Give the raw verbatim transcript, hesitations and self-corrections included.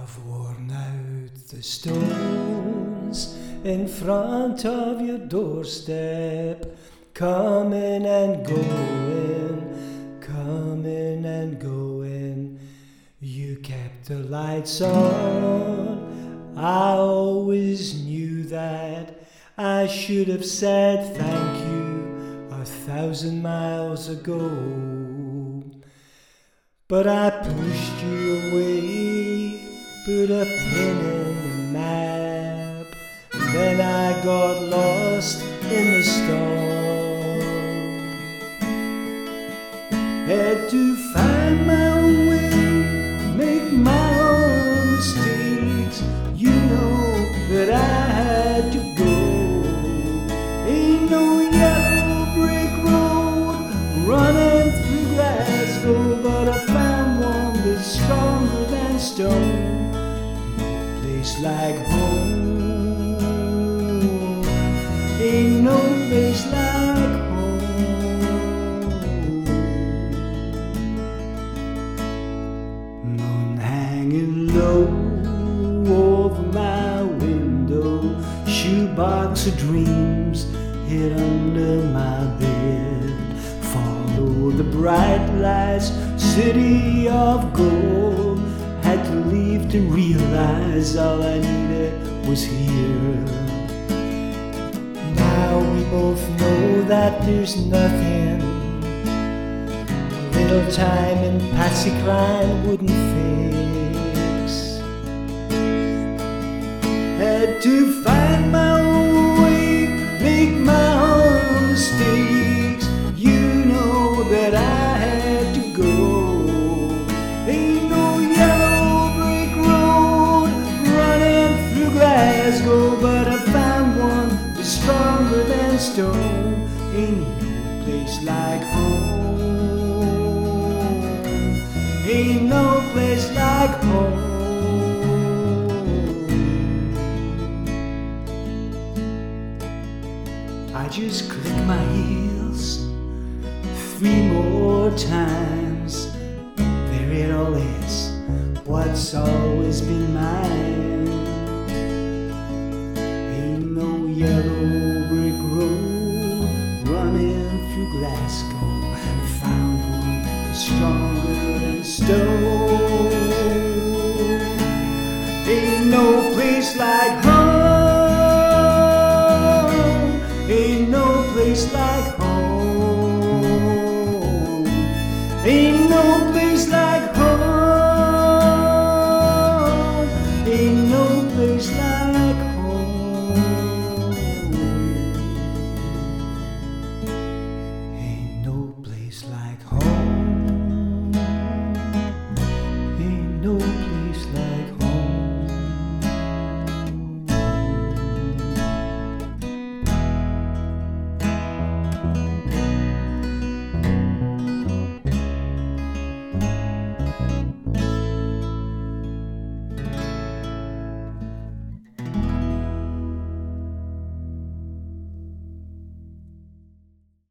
I've worn out the stones in front of your doorstep, coming and going, coming and going. You kept the lights on, I always knew that. I should have said thank you a thousand miles ago. But I pushed you away, put a pin in the map, then I got lost in the storm. Had to find my own way, make my own mistakes. You know that I had to go. Ain't no yellow brick road running through Glasgow, but I found one that's stronger than stone. No place like home, ain't no place like home. Moon hanging low over my window, shoebox of dreams hid under my bed. Follow the bright lights, city of gold. Had to leave to realize all I needed was here. Now we both know that there's nothing a little time in Patsy Cline wouldn't fix. Had to find my own way, make my own mistakes. You know that I had to go. Ain't no yellow brick road running through Glasgow, but I found one that's stronger than stone. Ain't no place like home, ain't no place like home. I just click my heels three more times. There it all is, what's always been mine. Ain't no yellow brick road running through Glasgow. Found one stronger than stone. Ain't no place like home, ain't no place like home. Ain't no